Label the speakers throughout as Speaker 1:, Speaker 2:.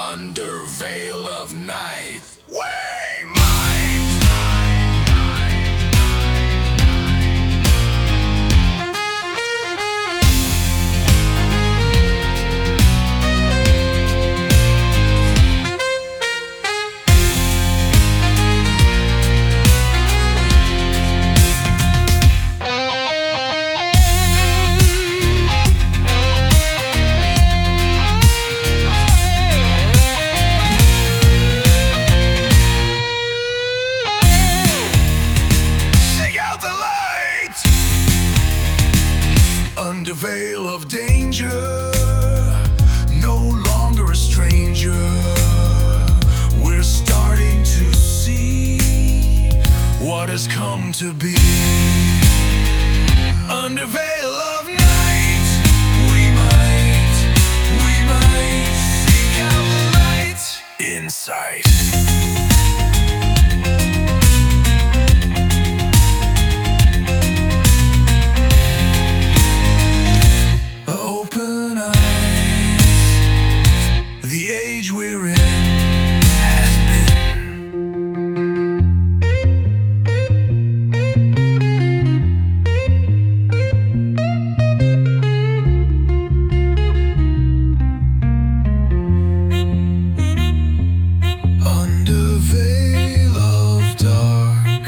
Speaker 1: under veil of night. We might. Under veil of danger, no longer a stranger. We're starting to see what has come to be. Under veil of night, we might seek out the light inside. The age we're in has under veil of dark.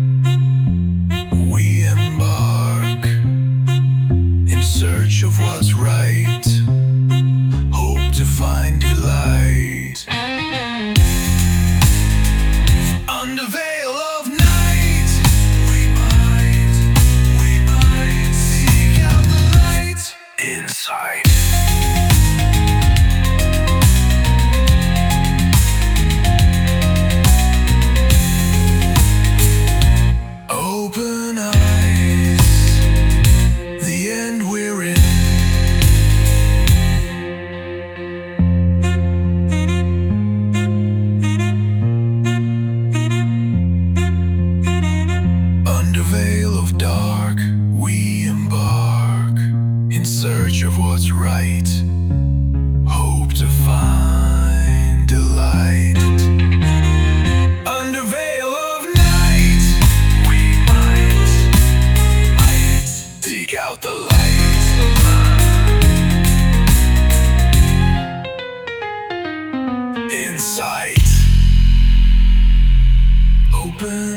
Speaker 1: We embark in search of what's right. Hope to find delight. Under veil of night, we might seek out the light inside. Open eyes, the end we're in. Veil of dark, we embark in search of what's right. Hope to find delight. Under veil of night, we might seek out the light inside. Open